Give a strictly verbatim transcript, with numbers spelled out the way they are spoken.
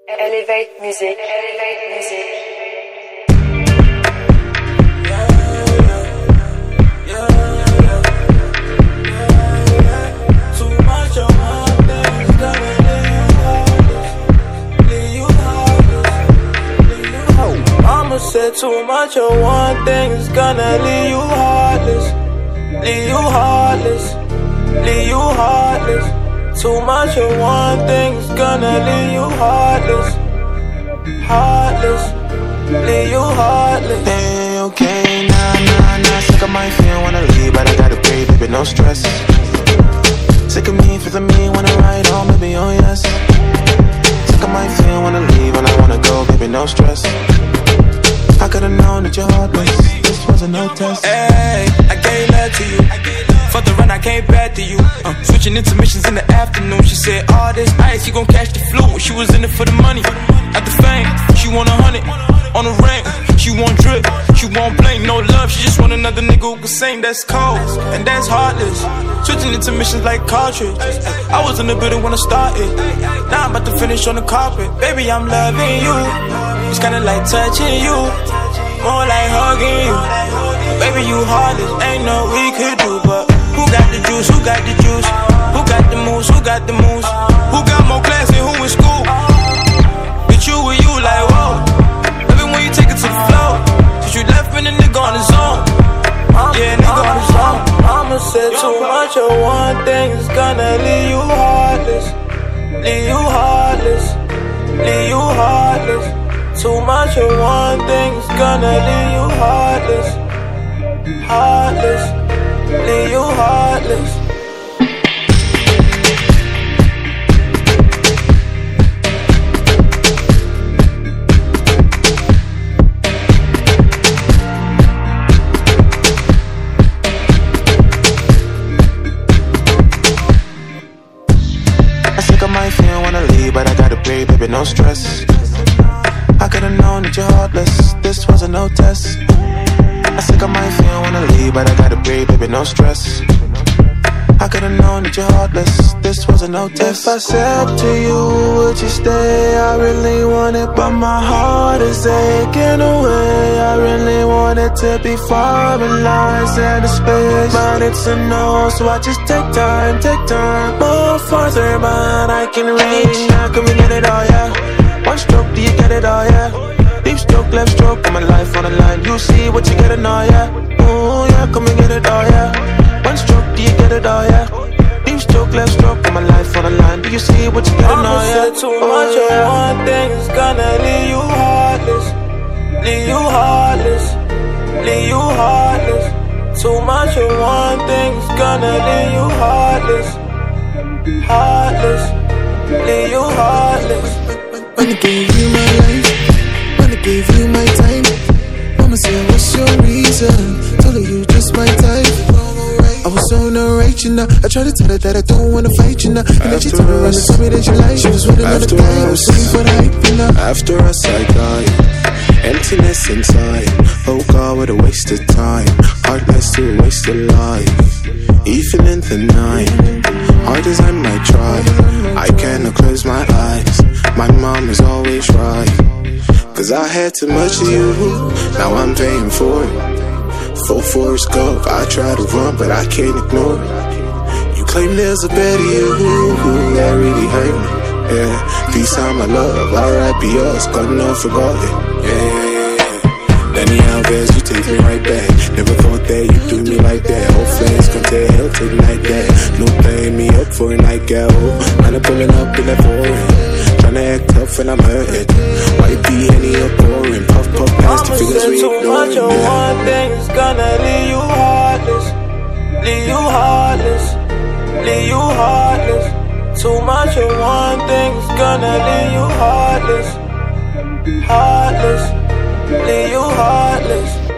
Elevate Music. Elevate Music. Said too much of one thing is gonna leave you heartless, leave you heartless, leave you heartless. Too much of one thing is gonna leave you heartless, heartless, leave you heartless. Hey, okay, nah, nah, nah. Sick of my feeling, wanna leave, but I gotta pay, baby, no stress. Sick of me, feeling me, wanna ride home, baby, oh yes. Sick of my feeling, wanna leave, and I wanna go, baby, no stress. I could've known that your heart was, this wasn't no test. Hey, I gave love to you. For the run, I came back to you. Uh, switching intermissions in the afternoon. She said, all this ice, you gon' catch the flu. She was in it for the money, at the fame. She want a hundred, on the ring. She want drip, she want blame, no love. She just want another nigga who can sing. That's cold, and that's heartless. Switching intermissions like cartridges. I was in the building when I started. Now I'm about to finish on the carpet. Baby, I'm loving you. It's kinda like touching you, more like hugging you. Baby, you heartless, ain't no we could do. But who got the juice, who got the juice? Who got the moves, who got the moves? Who got more class and who in school? It's you with you like whoa. Baby, when you take it to the floor, cause you left me the nigga on his own. Yeah, nigga on his own. Mama said too much of one thing is gonna leave you heartless, leave you heartless, leave you heartless. Too much of one thing is gonna leave you heartless, heartless, leave you heartless. I sick of my feeling, wanna leave, but I gotta pay, baby, no stress. I could've known that you're heartless, this wasn't no test. I sick of my feeling, wanna leave, but I gotta pray, baby, no stress. I could've known that you're heartless, this wasn't no test. If I said to you, would you stay? I really want it, but my heart is aching away. I really want it to be far in lines and a space, but it's a no, so I just take time, take time. More farther, but I can reach. Now can we get it all, yeah? One stroke, do you get it all, yeah? Deep stroke, left stroke, put my life on the line. You see what you get it all, yeah? Ooh, yeah, come and get it all, yeah? One stroke, do you get it all, yeah? Deep stroke, left stroke, put my life on the line. Do you see what you get it all, yeah? Said too much of one thing is gonna leave you heartless, leave you heartless, leave you heartless. Too much of one thing is gonna leave you heartless, heartless, leave you heartless. When I gave you my life, when I gave you my time, mama said, what's your reason? Told her you just my type. I was on the right, you know. I tried to tell her that I don't wanna fight, you know. And then she turned around and told me that she lied. She was with another guy, I was looking for the hype, you know. After us I died, emptiness inside. Oh God, what a waste of time. Heartless to a waste of life. Even in the night, hard as I might try, I cannot close my eyes. My mom is always right, cause I had too much of you, now I'm paying for it. Full force Gump, I try to run but I can't ignore it. You claim there's a better you, that really hurt me. Yeah, peace out my love, R I P us, gone unforgotten. Yeah, yeah, yeah, yeah. Anyhow, guess you take me right back. Never thought that you do me like that. Whole flames come to hell, take me like that. No paying me up for a nightgown. Man, I'm pulling up in that foreign. Tryna act tough and I'm hurting. Why you be any up boring? Puff, puff, past the figures we ignoring. Too much of one thing is gonna leave you heartless, leave you heartless, leave you heartless. Too much of one thing is gonna leave you heartless, heartless, leave you heartless.